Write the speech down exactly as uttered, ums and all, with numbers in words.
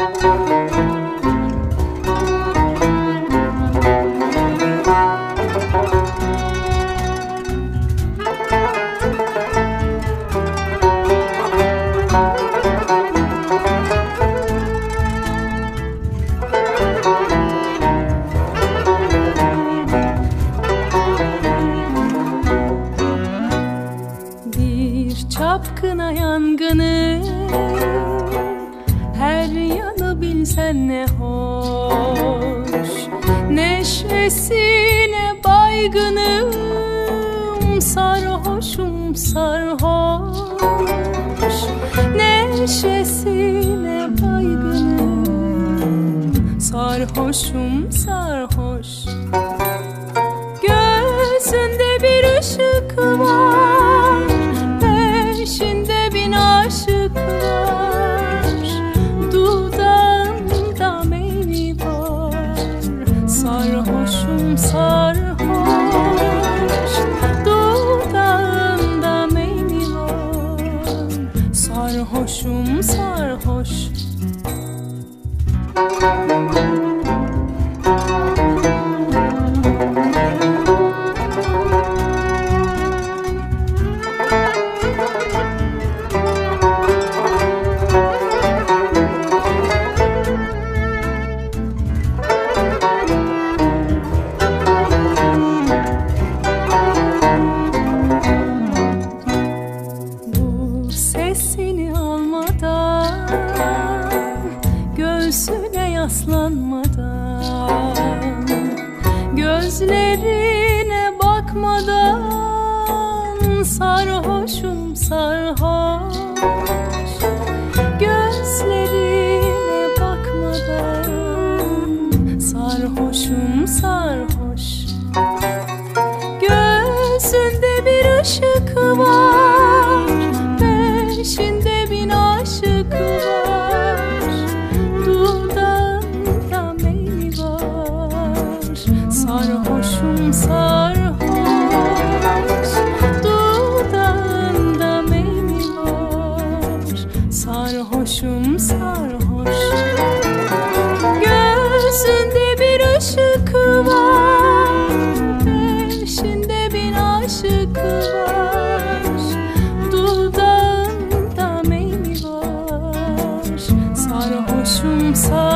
Çapkına yangını her yanı bilsen ne hoş, neşesine baygınım, sarhoşum sarhoş, neşesine baygınım, sarhoşum sarhoş. Gözünde bir ışık var, peşinde bin aşık var, dudağında meyli var, sarhoşum sarhoş, dudağında meyli var, sarhoşum sarhoş. Sesini almadan, göğsüne yaslanmadan, gözlerine bakmadan, sarhoşum sarhoş, gözlerine bakmadan, sarhoşum sarhoş. Gözünde bir ışık var, peşinde bin aşık var, dudağında meyli var, sarhoşum sarhoş, dudağında meyli var, sarhoşum sarhoş. Gözünde bir ışık var, peşinde bin aşık var, dudağında meyli var, sarhoşum sarhoş.